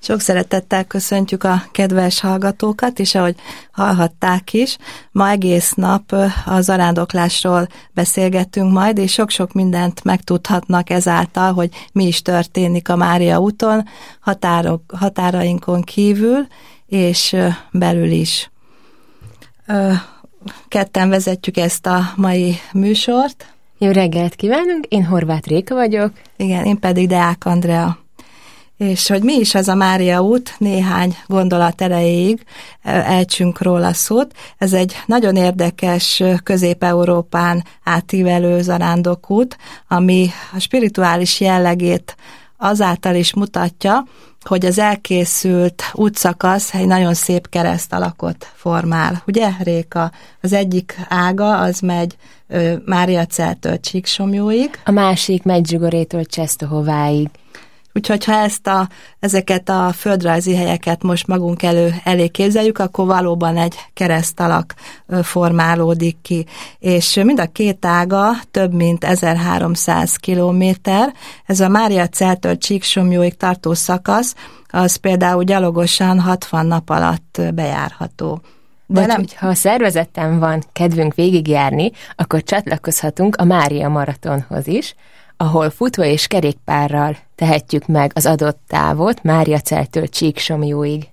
Sok szeretettel köszöntjük a kedves hallgatókat, és ahogy hallhatták is, ma egész nap a zarándoklásról beszélgettünk majd, és sok-sok mindent megtudhatnak ezáltal, hogy mi is történik a Mária úton, határainkon kívül, és belül is. Ketten vezetjük ezt a mai műsort. Jó reggelt kívánunk, én Horváth Réka vagyok. Igen, én pedig Deák Andrea. És hogy mi is az a Mária út, néhány gondolat erejéig ejtsünk róla szót. Ez egy nagyon érdekes Közép-Európán átívelő zarándokút, ami a spirituális jellegét azáltal is mutatja, hogy az elkészült útszakasz egy nagyon szép kereszt alakot formál. Ugye, Réka? Az egyik ága, az megy Máriaceltől Csíksomlyóig. A másik Medjugorjétól Czestochováig. Úgyhogy ha ezeket a földrajzi helyeket most magunk elé képzeljük, akkor valóban egy keresztalak formálódik ki. És mind a két ága több mint 1300 kilométer. Ez a Máriaceltől Csíksomlyóig tartó szakasz, az például gyalogosan 60 nap alatt bejárható. Vagy hogyha a szervezetten van kedvünk végigjárni, akkor csatlakozhatunk a Mária Maratonhoz is, ahol futva és kerékpárral tehetjük meg az adott távot Máriaceltől Csíksomlyóig.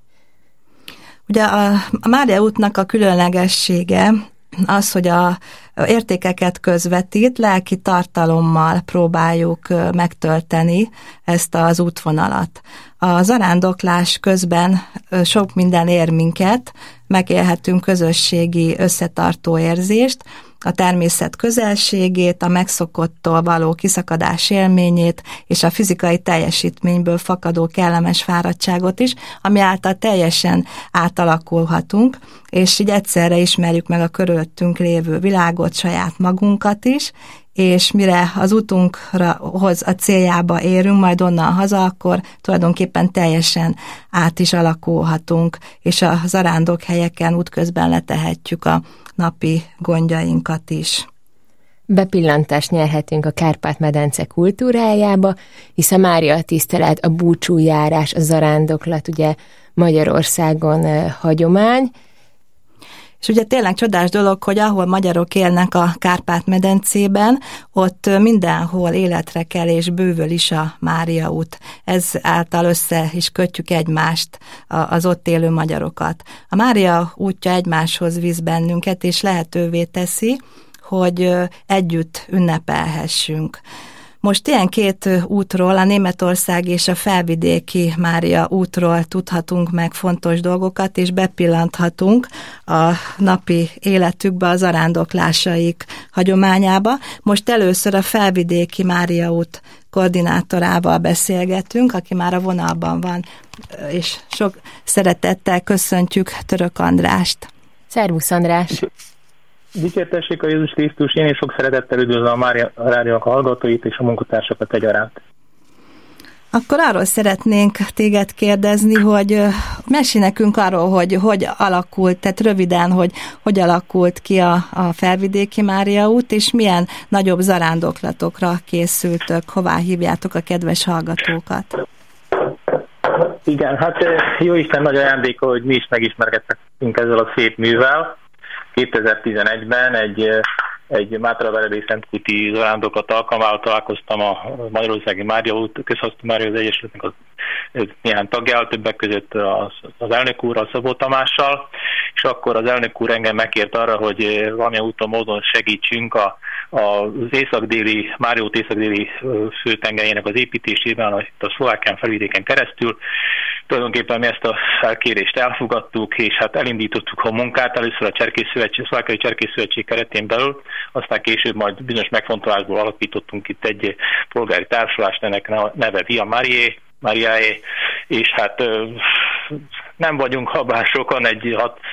Ugye a Mária útnak a különlegessége az, hogy a értékeket közvetít, lelki tartalommal próbáljuk megtölteni ezt az útvonalat. A zarándoklás közben sok minden ér minket, megélhetünk közösségi összetartó érzést, a természet közelségét, a megszokottól való kiszakadás élményét és a fizikai teljesítményből fakadó kellemes fáradtságot is, ami által teljesen átalakulhatunk, és így egyszerre ismerjük meg a körülöttünk lévő világot, saját magunkat is, és mire az utunkhoz a céljába érünk, majd onnan haza, akkor tulajdonképpen teljesen át is alakulhatunk, és a zarándokhelyeken útközben letehetjük a napi gondjainkat is. Bepillantást nyerhetünk a Kárpát-medence kultúrájába, hisz a Mária tisztelet, a búcsújárás, a zarándoklat ugye Magyarországon hagyomány. És ugye tényleg csodás dolog, hogy ahol magyarok élnek a Kárpát-medencében, ott mindenhol életre kell és bővül is a Mária út. Ez által össze is kötjük egymást, az ott élő magyarokat. A Mária útja egymáshoz visz bennünket, és lehetővé teszi, hogy együtt ünnepelhessünk. Most ilyen két útról, a Németország és a Felvidéki Mária útról tudhatunk meg fontos dolgokat, és bepillanthatunk a napi életükbe, a zarándoklásaik hagyományába. Most először a Felvidéki Mária út koordinátorával beszélgetünk, aki már a vonalban van, és sok szeretettel köszöntjük Török Andrást. Szervusz, András! Dicsértessék a Jézus Krisztus, én is sok szeretettel üdvözlöm a Mária Rádiónak a hallgatóit és a munkatársakat egyaránt. Akkor arról szeretnénk téged kérdezni, hogy mesélj nekünk arról, hogy alakult, tehát röviden, hogy alakult ki a Felvidéki Mária út, és milyen nagyobb zarándoklatokra készültök, hová hívjátok a kedves hallgatókat. Igen, hát jó Isten nagy ajándéka, hogy mi is megismerkedtünk ezzel a szép művel. 2011-ben egy Mátraverebély Szentkúti zarándoklat alkalmával találkoztam a Magyarországi Mária út Közhasznú Mária Egyesületnek az néhány tagjával, többek között az elnök úrral, Szabó Tamással, és akkor az elnök úr engem megkért arra, hogy valamilyen úton, módon segítsünk az észak-déli, Mária út észak-déli főtengelyének az építésében, a Szlovákián felvidéken keresztül. Tulajdonképpen mi ezt a felkérést elfogadtuk, és hát elindítottuk a munkát, először a Szlovákiai Cserkészszövetség keretén belül, aztán később majd bizonyos megfontolásból alapítottunk itt egy polgári társulást, ennek neve Via Mariae, és hát nem vagyunk abban sokan, egy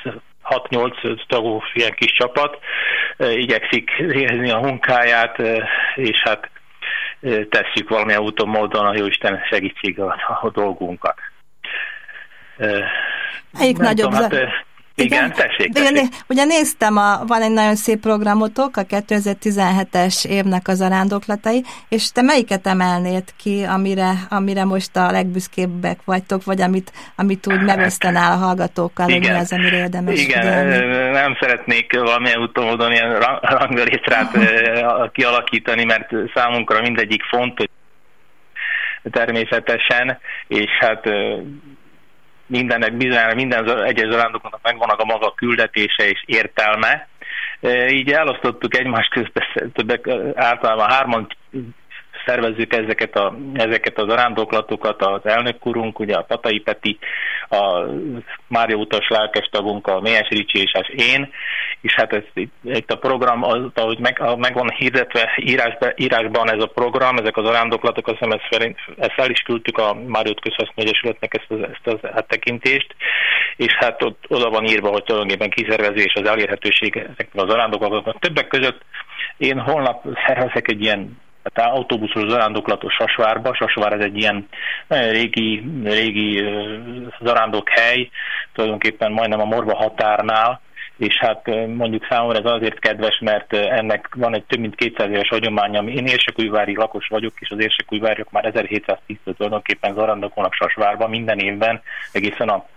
6-8 tagú ilyen kis csapat, igyekszik végezni a munkáját, és hát tesszük valamilyen úton, módon a Jóisten segítségével a dolgunkat. Melyik nagyobb Igen, tessék. Ugye néztem, van egy nagyon szép programotok, a 2017-es évnek a zarándoklatai, és te melyiket emelnéd ki, amire most a legbüszkébbek vagytok, vagy amit úgy megosztanál a hallgatókkal, hogy mi az, amire érdemes figyelni? Nem szeretnék valamilyen úton ilyen ranglétrát kialakítani, mert számunkra mindegyik fontos természetesen, és hát minden egyes zarándoknak megvannak a maga küldetése és értelme. Így elosztottuk egymás között, általában 3 szervezzük ezeket a zarándoklatokat, az elnök urunk, ugye a Tatai Peti, a Mária utas lelkestagunk, a Mélyes Ricsi és én, és hát itt a program, ahogy meg van hirdetve írásban ez a program, ezek a zarándoklatok, azt hiszem ezt el is küldtük a Mária út Közhasznú Egyesületnek ezt az áttekintést, és hát ott oda van írva, hogy tulajdonképpen kiszervezés, az elérhetőség ezeknek a zarándoklatoknak. Többek között én holnap szervezek egy ilyen autóbuszos zarándoklatos Sasvárba. Sasvár ez egy ilyen nagyon régi zarándokhely, tulajdonképpen majdnem a Morva határnál, és hát mondjuk számomra ez azért kedves, mert ennek van egy több mint 200 éves hagyománya. Én érsekújvári lakos vagyok, és az érsekújváriak már 1710-től tulajdonképpen zarándokolnak Sasvárba minden évben, egészen az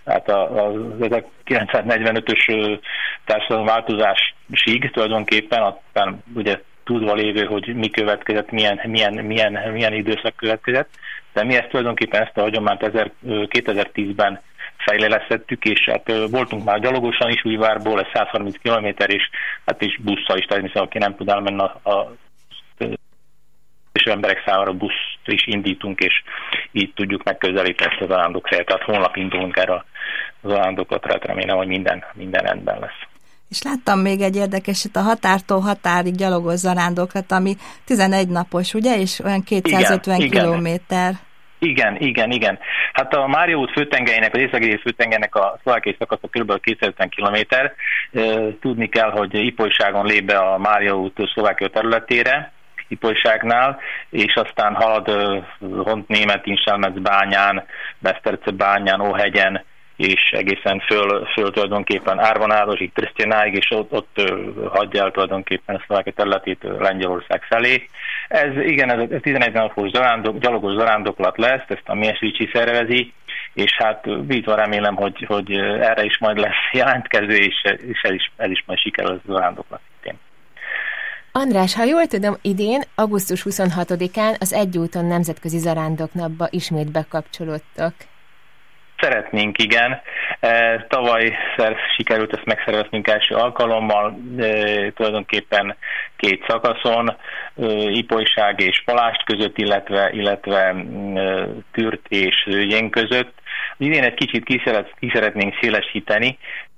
1945-ös társadalomváltozásig tulajdonképpen, aztán ugye tudva lévő, hogy mi következett, milyen időszak következett, de mi tulajdonképpen ezt a hagyományt 2010-ben fejlesztettük, és hát voltunk már gyalogosan is Újvárból, ez 130 km, és hát is busszal is, természetesen aki nem tud elmenni és emberek számára buszt is indítunk, és így tudjuk megközelíteni ezt az zarándokhelyet. Tehát holnap indulunk erre a zarándoklatra, remélem, hogy minden rendben lesz. És láttam még egy érdekeset, a határtól határig gyalogos zarándoklat, ami 11 napos, ugye, és olyan 250 kilométer. Igen. Hát a Mária út főtengelynek, az északi főtengelynek a szlovákiai szakasza kb. 250 kilométer. Tudni kell, hogy Ipolyságon lép be a Mária út Szlovákia területére, Ipolyságnál, és aztán halad Hont-Németin, Selmecbányán, Besztercebányán, Óhegyen, és egészen föl tulajdonképpen Árvanádosig, Trsztyenáig, és ott hagyja el tulajdonképpen a Szlovákia területét Lengyelország felé. Ez 11 napos gyalogos zarándoklat lesz, ezt a Mélyes Ricsi szervezi, és hát bízva remélem, hogy erre is majd lesz jelentkező, és ez is majd sikerül a zarándoklat szintén. András, ha jól tudom, idén, augusztus 26-án az Egy úton nemzetközi zarándoknapba ismét bekapcsolódtak. Szeretnénk, igen. Tavaly sikerült ezt megszerveznünk első alkalommal, tulajdonképpen 2 szakaszon, Ipolyság és Palást között, illetve Türt és Zőgyén között. Idén egy kicsit ki szeretnénk szélesíteni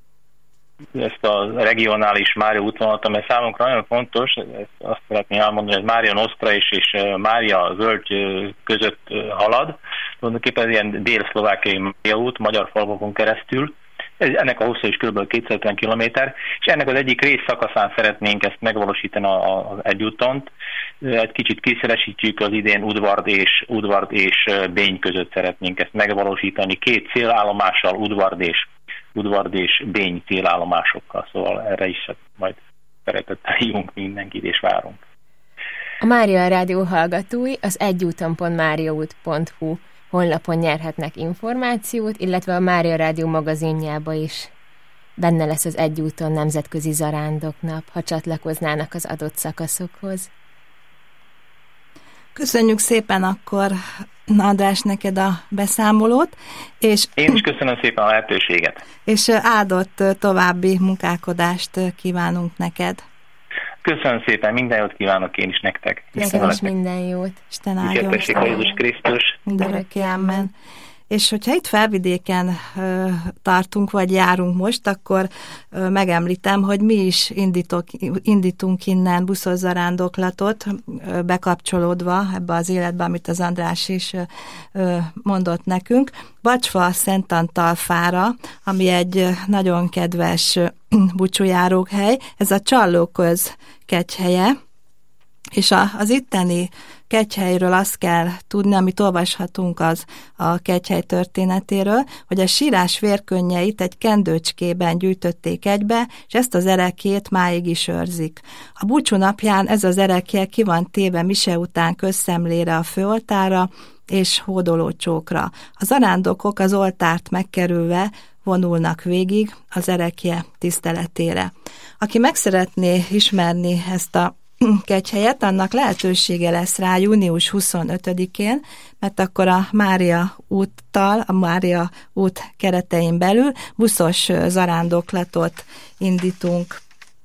ezt a regionális Mária útvonalat, amely számunkra nagyon fontos, azt szeretném elmondani, hogy Mária Nostra és Mária Völgy között halad. Tulajdonképpen ilyen dél-szlovákiai Mária út, magyar falvakon keresztül. Ennek a hossza is kb. 250 km, és ennek az egyik részszakaszán szeretnénk ezt megvalósítani az egyúttont. Egy kicsit kiszélesítjük, az idén Udvard és Bény között szeretnénk ezt megvalósítani. 2 célállomással, Udvard és Bény célállomásokkal, szóval erre is majd szeretettel hívunk mindenkit, és várunk. A Mária Rádió hallgatói az egyúton.mariaút.hu honlapon nyerhetnek információt, illetve a Mária Rádió magazinjába is benne lesz az Egy úton nemzetközi zarándoknap, ha csatlakoznának az adott szakaszokhoz. Köszönjük szépen akkor, András, neked a beszámolót. És én is köszönöm szépen a lehetőséget. És áldott további munkálkodást kívánunk neked. Köszönöm szépen, minden jót kívánok én is nektek. Nekem is minden jót. Isten áldjon. Dicsértessék a Jézus Krisztus. Mindörökké, amen. És hogyha itt Felvidéken tartunk, vagy járunk most, akkor megemlítem, hogy mi is indítunk innen buszos zarándoklatot, bekapcsolódva ebbe az életbe, amit az András is mondott nekünk. Bacsfa Szentantalfára, ami egy nagyon kedves búcsújárókhely, ez a Csallóköz kegyhelye, és az itteni Kegyhelyről azt kell tudni, amit olvashatunk az a Kegyhely történetéről, hogy a sírás vérkönnyeit egy kendőcskében gyűjtötték egybe, és ezt az ereklyét máig is őrzik. A búcsú napján ez az erekje ki van téve mise után közszemlére a főoltárra és hódolócsókra. A zarándokok az oltárt megkerülve vonulnak végig az erekje tiszteletére. Aki meg szeretné ismerni ezt a Kegyhelyet, annak lehetősége lesz rá június 25-én, mert akkor a Mária úttal, a Mária út keretein belül buszos zarándoklatot indítunk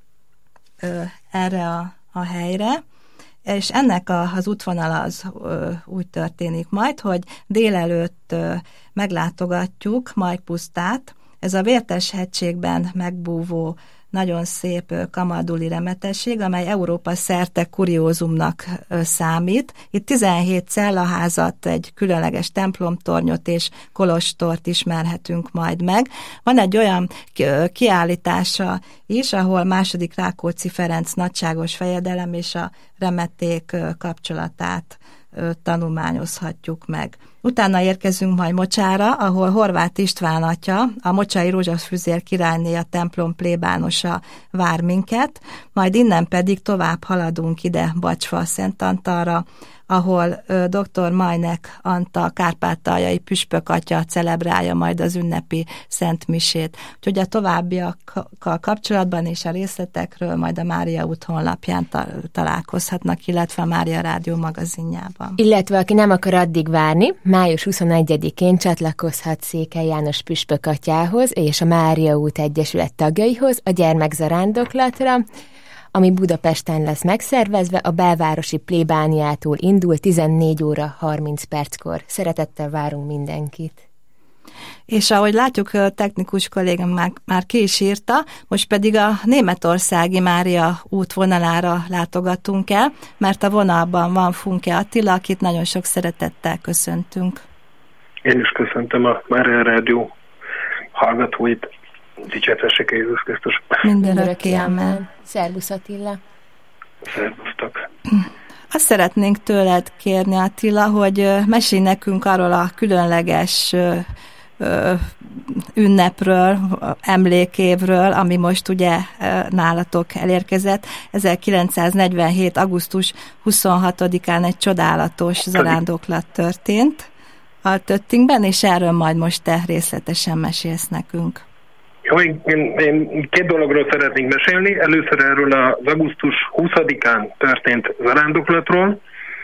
erre a helyre, és ennek az útvonala az úgy történik majd, hogy délelőtt meglátogatjuk Majpusztát, ez a Vértes-hegységben megbúvó nagyon szép kamarduli remetesség, amely Európa szerte kuriózumnak számít. Itt 17 cellaházat, egy különleges templomtornyot és kolostort ismerhetünk majd meg. Van egy olyan kiállítása is, ahol II. Rákóczi Ferenc nagyságos fejedelem és a remeték kapcsolatát tanulmányozhatjuk meg. Utána érkezünk majd Mocsára, ahol Horváth István atya, a mocsai Rózsafüzér királyné, a templom plébánosa vár minket, majd innen pedig tovább haladunk ide Bacsfa Szentantalra, ahol dr. Majnek Anta kárpátaljai püspök atya celebrálja majd az ünnepi szentmisét. Úgyhogy a továbbiakkal kapcsolatban és a részletekről majd a Mária út honlapján találkozhatnak, illetve a Mária Rádió magazinjában. Illetve aki nem akar addig várni, május 21-én csatlakozhat Székely János püspök atyához és a Mária út Egyesület tagjaihoz a gyermekzarándoklatra, ami Budapesten lesz megszervezve, a belvárosi plébániától indul 14 óra 30 perckor. Szeretettel várunk mindenkit. És ahogy látjuk, a technikus kollégám már ki is írta, most pedig a németországi Mária útvonalára látogatunk el, mert a vonalban van Funke Attila, akit nagyon sok szeretettel köszöntünk. Én is köszöntöm a Mária Rádió hallgatóit. Dicsértessék Jézus Krisztus. Mindörökké, amen. Szervusz Attila. Szervusztok. Azt szeretnénk tőled kérni, Attila, hogy mesélj nekünk arról a különleges ünnepről, emlékévről, ami most ugye nálatok elérkezett. 1947. augusztus 26-án egy csodálatos zarándoklat történt a Töttingben, és erről majd most te részletesen mesélsz nekünk. Jó, én két dologról szeretnénk mesélni. Először erről az augusztus 20-án történt zarándoklatról.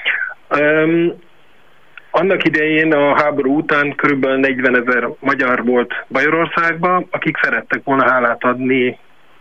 Annak idején a háború után kb. 40 000 magyar volt Bajorországban, akik szerettek volna hálát adni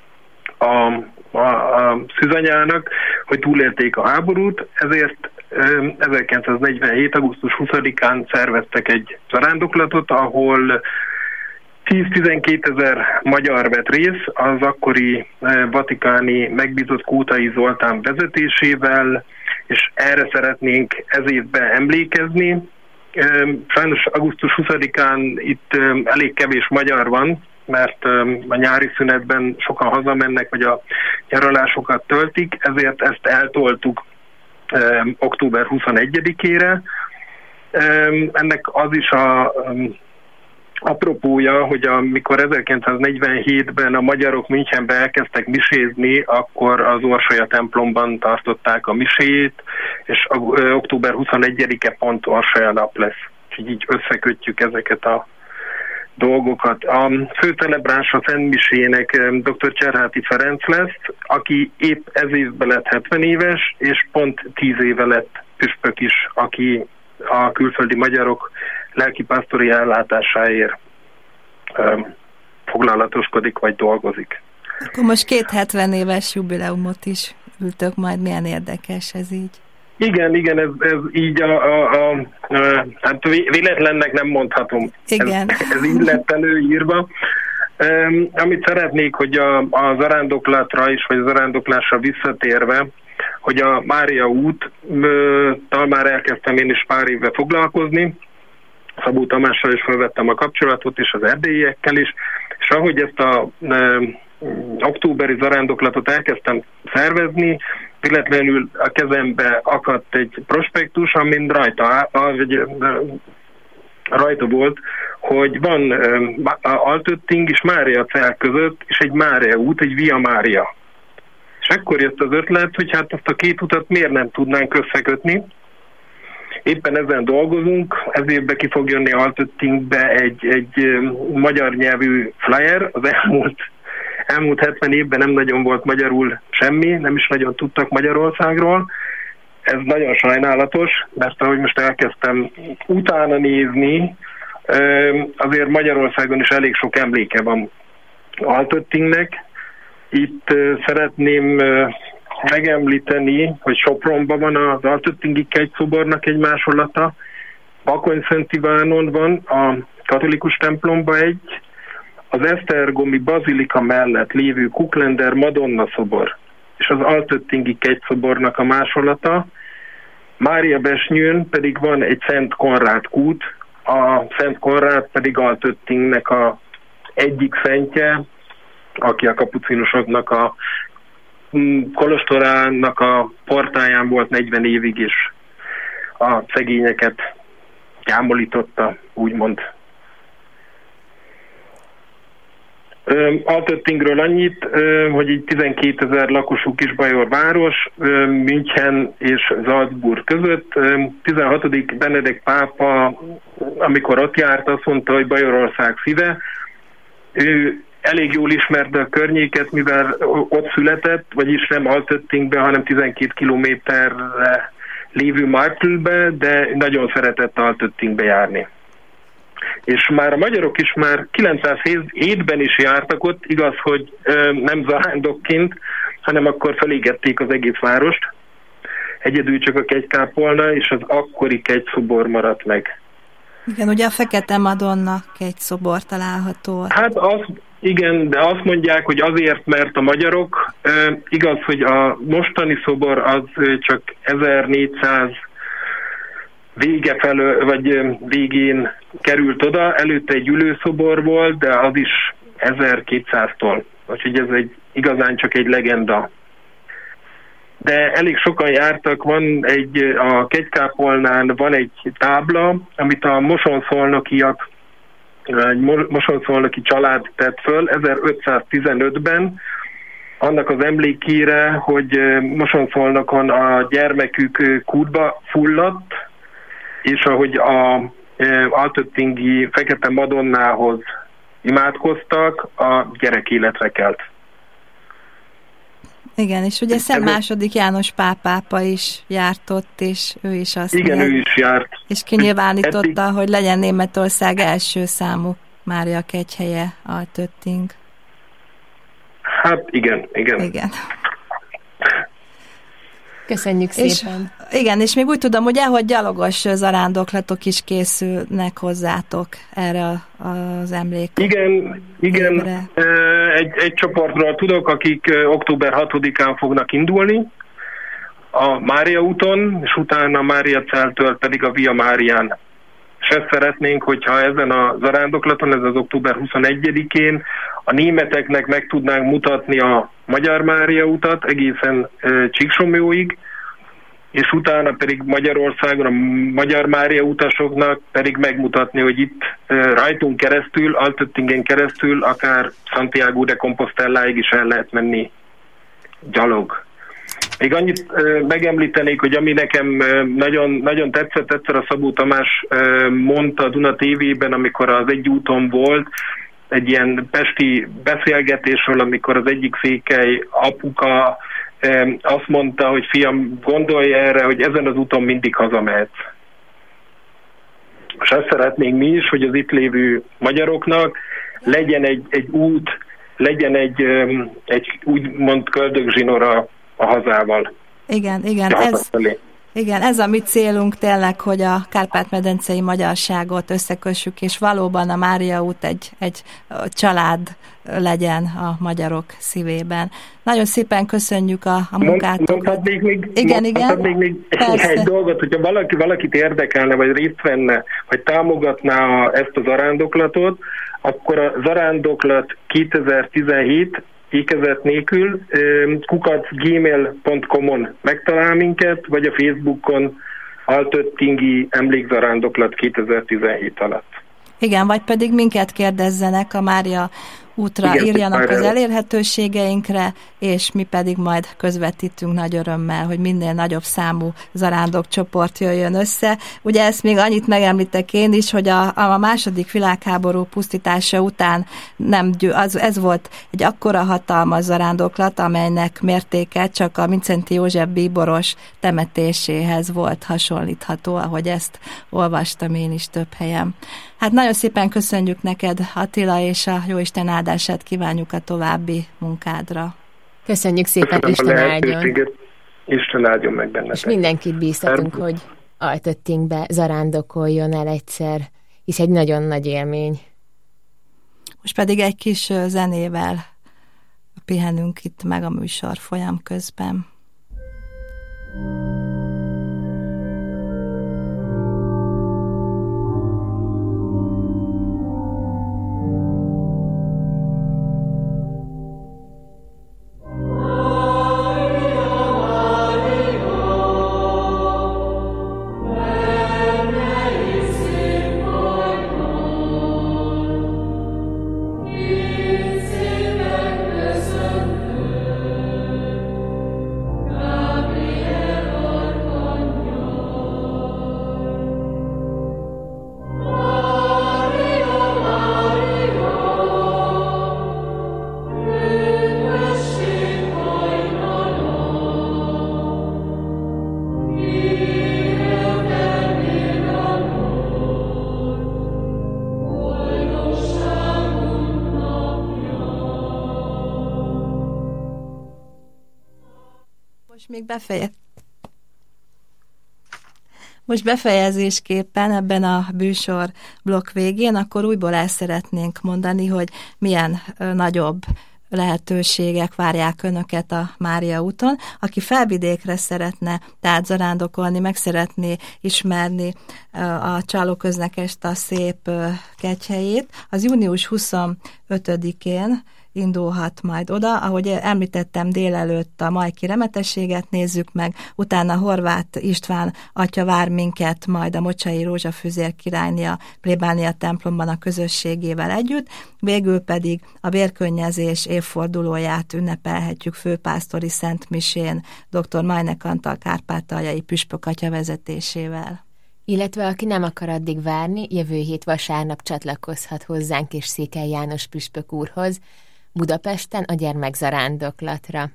a szűzanyának, hogy túlélték a háborút, ezért 1947. augusztus 20-án szerveztek egy zarándoklatot, ahol 10-12 000 magyar vett részt az akkori vatikáni megbízott Kótai Zoltán vezetésével, és erre szeretnénk ez évben emlékezni. Sajnos augusztus 20-án itt elég kevés magyar van, mert a nyári szünetben sokan hazamennek, vagy a nyaralásokat töltik, ezért ezt eltoltuk október 21-ére. Ennek az is a apropója, hogy amikor 1947-ben a magyarok Münchenbe elkezdtek misézni, akkor az Orsolya templomban tartották a misét, és október 21-e pont Orsolya nap lesz. Úgyhogy így összekötjük ezeket a dolgokat. A főcelebráns a Szentmisének dr. Cserháti Ferenc lesz, aki épp ez évben lett 70 éves, és pont 10 éve lett püspök is, aki a külföldi magyarok lelkipásztori ellátásáért foglalatoskodik vagy dolgozik. Akkor most 2 70 éves jubileumot is ültök majd, milyen érdekes ez így. Igen, ez így hát véletlennek nem mondhatom. Igen. Ez így lett előírva. Amit szeretnék, hogy a zarándoklatra is, vagy a zarándoklásra visszatérve, hogy a Mária úttal már elkezdtem én is pár éve foglalkozni, Szabó Tamással is felvettem a kapcsolatot, és az erdélyiekkel is, és ahogy ezt a októberi zarándoklatot elkezdtem szervezni, véletlenül a kezembe akadt egy prospektus, amin rajta volt, hogy van Altötting és Máriacell között, és egy Mária út, egy Via Mária. És akkor jött az ötlet, hogy hát ezt a két utat miért nem tudnánk összekötni. Éppen ezen dolgozunk, ez évben ki fog jönni Altöttingbe egy magyar nyelvű flyer. Az elmúlt 70 évben nem nagyon volt magyarul semmi, nem is nagyon tudtak Magyarországról. Ez nagyon sajnálatos, mert ahogy most elkezdtem utána nézni, azért Magyarországon is elég sok emléke van Altöttingnek. Itt szeretném megemlíteni, hogy Sopronban van az Altöttingi kegyszobornak egy másolata, Bakony-Szent Ivánon van a katolikus templomban egy, az Esztergomi bazilika mellett lévő Kuklender Madonna szobor, és az Altöttingi kegyszobornak a másolata. Máriabesnyőn pedig van egy Szent Konrád kút, a Szent Konrád pedig Altöttingnek a egyik szentje, aki a kapucinusoknak a kolostorának a portáján volt 40 évig, és a szegényeket gyámolította, úgymond. Altöttingről annyit, hogy így 12 000 lakosú Kisbajor város, München és Salzburg között. 16. Benedek pápa, amikor ott járt, azt mondta, hogy Bajorország szíve. Ő elég jól ismerte a környéket, mivel ott született, vagyis nem Altöttingben, hanem 12 kilométerre lévő Martelbe, de nagyon szeretett Altöttingbe járni. És már a magyarok is már 907-ben is jártak ott, igaz, hogy nem zarándokként, hanem akkor felégették az egész várost. Egyedül csak a kegykápolna és az akkori kegyszobor maradt meg. Igen, ugye a Fekete Madonna kegyszobor található. Hát igen, de azt mondják, hogy azért, mert a magyarok, igaz, hogy a mostani szobor az csak 1400 vége felől, vagy végén került oda, előtte egy ülőszobor volt, de az is 1200-tól. Úgyhogy ez igazán csak egy legenda. De elég sokan jártak, a kegykápolnán van egy tábla, amit a mosonszolnokiak, egy mosonszolnoki család tett föl 1515-ben, annak az emlékére, hogy Mosonszolnokon a gyermekük kútba fulladt, és ahogy a altöttingi Fekete Madonnához imádkoztak, a gyerek életre kelt. Igen, és ugye Szent II. János pápa is járt ott, és ő is azt ő is járt. És kinyilvánította, hogy legyen Németország első számú Mária kegyhelye Altötting. Hát igen. Köszönjük szépen. És még úgy tudom, ugye, hogy gyalogos zarándoklatok is készülnek hozzátok erre az emlékre. Igen. Egy csoportról tudok, akik október 6-án fognak indulni a Mária úton, és utána Máriacelltől pedig a Via Márián. És ezt szeretnénk, hogyha ezen a zarándoklaton, ez az október 21-én a németeknek meg tudnánk mutatni a Magyar Mária utat egészen Csíksomlyóig, és utána pedig Magyarországon a Magyar Mária utasoknak pedig megmutatni, hogy itt rajtunk keresztül, Altöttingen keresztül, akár Santiago de Compostelláig is el lehet menni gyalog. Még annyit megemlítenék, hogy ami nekem nagyon, nagyon tetszett, egyszer a Szabó Tamás mondta a Duna TV-ben, amikor az Egy úton volt, egy ilyen pesti beszélgetésről, amikor az egyik székely apuka azt mondta, hogy fiam, gondolj erre, hogy ezen az úton mindig hazamehetsz. És azt szeretnénk mi is, hogy az itt lévő magyaroknak legyen egy út, legyen egy úgymond köldögzsinora a hazával. Igen, ez a mi célunk tényleg, hogy a kárpát-medencei magyarságot összekössük, és valóban a Mária út egy család legyen a magyarok szívében. Nagyon szépen köszönjük a munkátokat. Mondhatnék még egy dolgot, hogyha valakit érdekelne, vagy részt venne, vagy támogatná ezt a zarándoklatot, akkor a zarándoklat 2017 ékezet nélkül, @gmail.com-on megtalál minket, vagy a Facebookon Altöttingi Emlékzarándoklat 2017 alatt. Igen, vagy pedig minket kérdezzenek a Mária útra, igen, írjanak az elérhetőségeinkre, és mi pedig majd közvetítünk nagy örömmel, hogy minél nagyobb számú zarándokcsoport jöjjön össze. Ugye ezt még annyit megemlítek én is, hogy a második világháború pusztítása után ez volt egy akkora hatalmas zarándoklat, amelynek mértéke csak a Mindszenty József bíboros temetéséhez volt hasonlítható, ahogy ezt olvastam én is több helyen. Hát nagyon szépen köszönjük neked, Attila, és a Jóisten áldását kívánjuk a további munkádra. Köszönjük szépen, Isten áldjon. Isten áldjon meg bennetek. És mindenkit bíztatunk, hogy Altöttingbe zarándokoljon el egyszer, hisz egy nagyon nagy élmény. Most pedig egy kis zenével pihenünk itt meg a műsor folyam közben. Most befejezésképpen ebben a bűsor blokk végén, akkor újból el szeretnénk mondani, hogy milyen nagyobb lehetőségek várják önöket a Mária úton. Aki Felvidékre szeretne tehát zarándokolni, meg szeretné ismerni a Csálóköznek-est a szép kegyhelyét, az június 25-én indulhat majd oda, ahogy említettem, délelőtt a Majki remetességet nézzük meg, utána Horváth István atya vár minket majd a Mocsai Rózsafüzér királyné a plébánia templomban a közösségével együtt, végül pedig a vérkönnyezés évfordulóját ünnepelhetjük főpásztori szentmisén dr. Majnek Antal kárpátaljai püspök atya vezetésével. Illetve aki nem akar addig várni, jövő hét vasárnap csatlakozhat hozzánk és Székely János püspök úrhoz, Budapesten a gyermekzarándoklatra.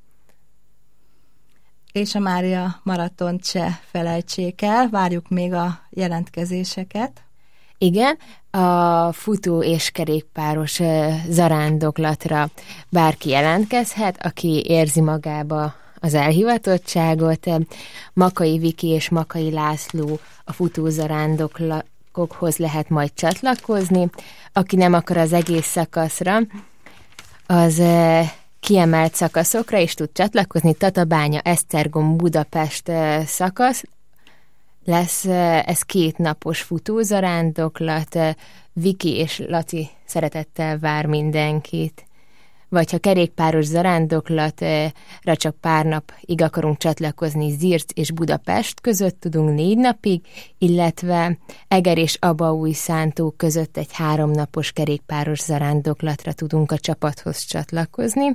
És a Mária maratont se felejtsék el, várjuk még a jelentkezéseket. Igen, a futó és kerékpáros zarándoklatra bárki jelentkezhet, aki érzi magába az elhivatottságot. Makai Viki és Makai László a futózarándokokhoz lehet majd csatlakozni. Aki nem akar az egész szakaszra, az kiemelt szakaszokra is tud csatlakozni. Tatabánya, Esztergom, Budapest szakasz lesz, ez 2 napos futózarándoklat. Viki és Laci szeretettel vár mindenkit. Vagy ha kerékpáros zarándoklatra csak pár napig akarunk csatlakozni, Zirc és Budapest között tudunk 4 napig, illetve Eger és Abaújszántó között egy 3 napos kerékpáros zarándoklatra tudunk a csapathoz csatlakozni.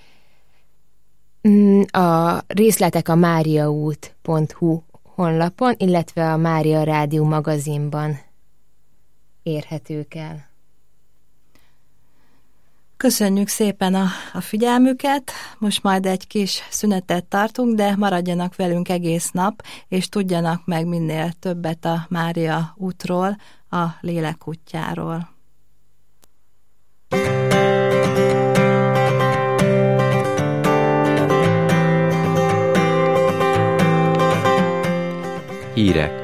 A részletek a mariaút.hu honlapon, illetve a Mária Rádió magazinban érhetők el. Köszönjük szépen a figyelmüket, most majd egy kis szünetet tartunk, de maradjanak velünk egész nap, és tudjanak meg minél többet a Mária útról, a lélek útjáról. Hírek.